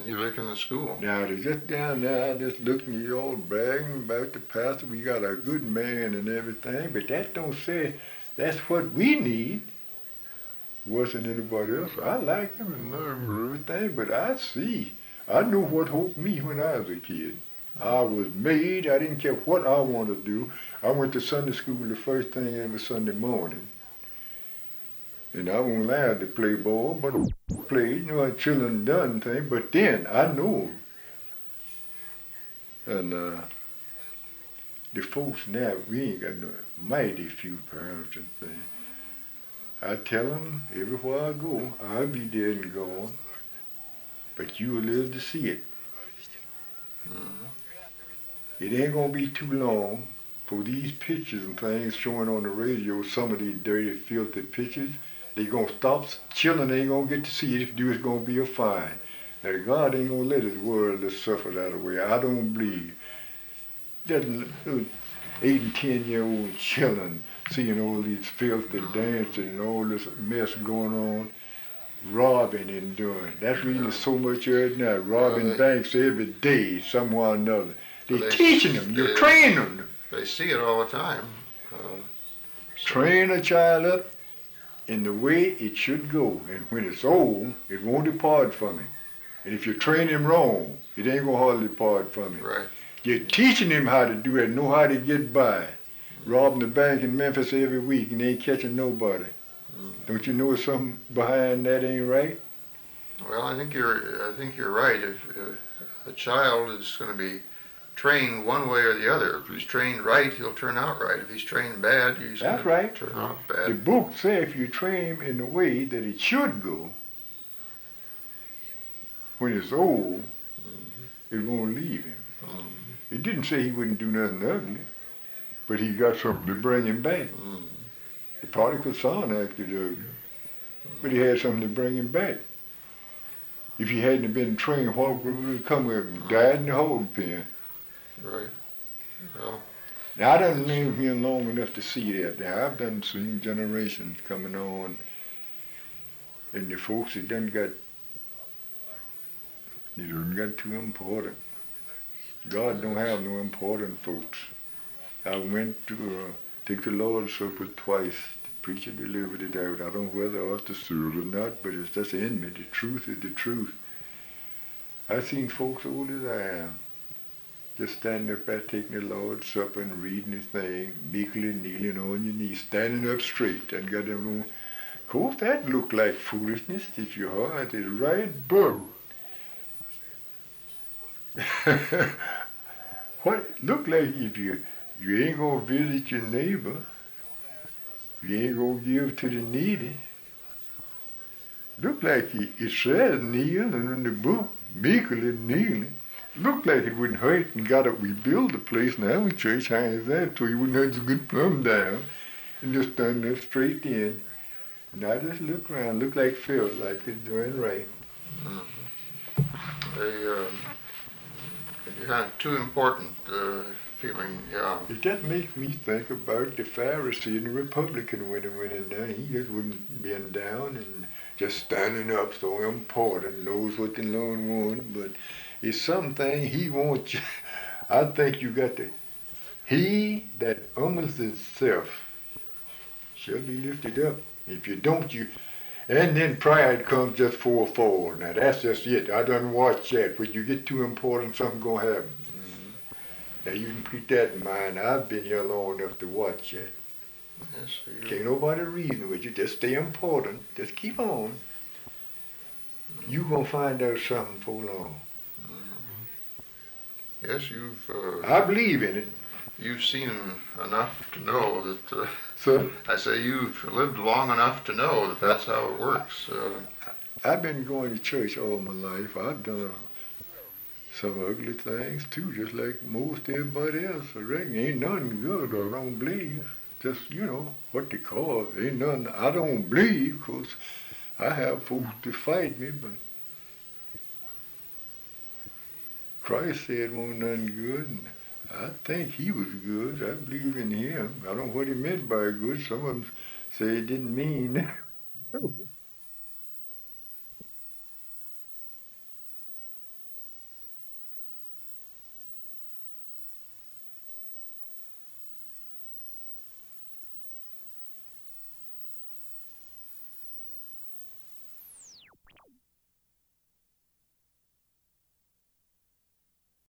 And you lived in the school. Now, they're just down there, just looking at you all bragging about the pastor. We got a good man and everything, but that don't say that's what we need worse than anybody else. I like him and everything, but I know what hoped me when I was a kid. I was made, I didn't care what I wanted to do. I went to Sunday school the first thing every Sunday morning. And I wasn't allowed to play ball, but I played, children done thing. But then I know, and the folks now, we ain't got no mighty few parents and things. I tell them everywhere I go, I'll be dead and gone, but you will live to see it. Mm-hmm. It ain't gonna be too long for these pictures and things showing on the radio, some of these dirty, filthy pictures, they gonna stop. Children ain't gonna get to see it. If you do, it's gonna be a fine. Now God ain't gonna let his world just suffer that way. I don't believe. Doesn't 8 and 10-year-old children seeing all these filthy dancing and all this mess going on, robbing and doing. That's reason there's so much right now. Robbing banks every day, somehow or another. They're teaching them. You're training them. They see it all the time. Train a child up in the way it should go, and when it's old, it won't depart from it. And if you train him wrong, it ain't gonna hardly depart from it. Right. You're teaching him how to do it, know how to get by. Robbing the bank in Memphis every week and they ain't catching nobody. Don't you know something behind that ain't right? Well, I think you're right. If a child is going to be trained one way or the other, if he's trained right, he'll turn out right. If he's trained bad, he's going to turn out bad. The book says if you train him in the way that it should go, when it's old, it won't leave him. It didn't say he wouldn't do nothing ugly, but he got something to bring him back. The prodigal son acted ugly, but he had something to bring him back. If he hadn't been trained, what would have come with him? Died in the holding pen. Right. Well, now, I done lived here long enough to see that. Now, I've done seen generations coming on, and the folks that done got too important. God don't have no important folks. I went to take the Lord's Supper twice. The preacher delivered it out. I don't know whether I ought to serve or not, but it's just in me. The truth is the truth. I've seen folks old as I am, just standing up there taking the Lord's Supper and reading his thing, meekly kneeling on your knees, standing up straight and got them on. Of course, that look like foolishness if your heart is right, but what look like if you ain't gonna visit your neighbor, you ain't gonna give to the needy. Look like it says kneel, and in the book, meekly kneeling. Look like it wouldn't hurt, and God, we build the place now in church, how is that? So you wouldn't have to get plumb down and just stand there straight in. And I just look around, look like Phil, like they're doing right. You're kind of too important feeling, yeah. It just makes me think about the Pharisee and the Republican when he went in there. He just wouldn't bend down and just standing up so important, knows what the Lord wants, but it's something he wants you. I think you got to, he that humbles himself shall be lifted up. If you don't, and then pride comes just for a fall. Now that's just it. I done watched that. When you get too important, something gonna happen. Now you can keep that in mind. I've been here long enough to watch that. Yes, Can't nobody reason with you. Just stay important. Just keep on. You gonna find out something for long. Yes, you've. I believe in it. You've seen enough to know that. So I say you've lived long enough to know that that's how it works. I've been going to church all my life. I've done some ugly things too, just like most everybody else. I reckon ain't nothing good. I don't believe. Just what they call it. Ain't nothing. I don't believe, 'cause I have folks to fight me, but Christ said wasn't nothing good, and I think he was good. I believe in him. I don't know what he meant by good. Some of them say it didn't mean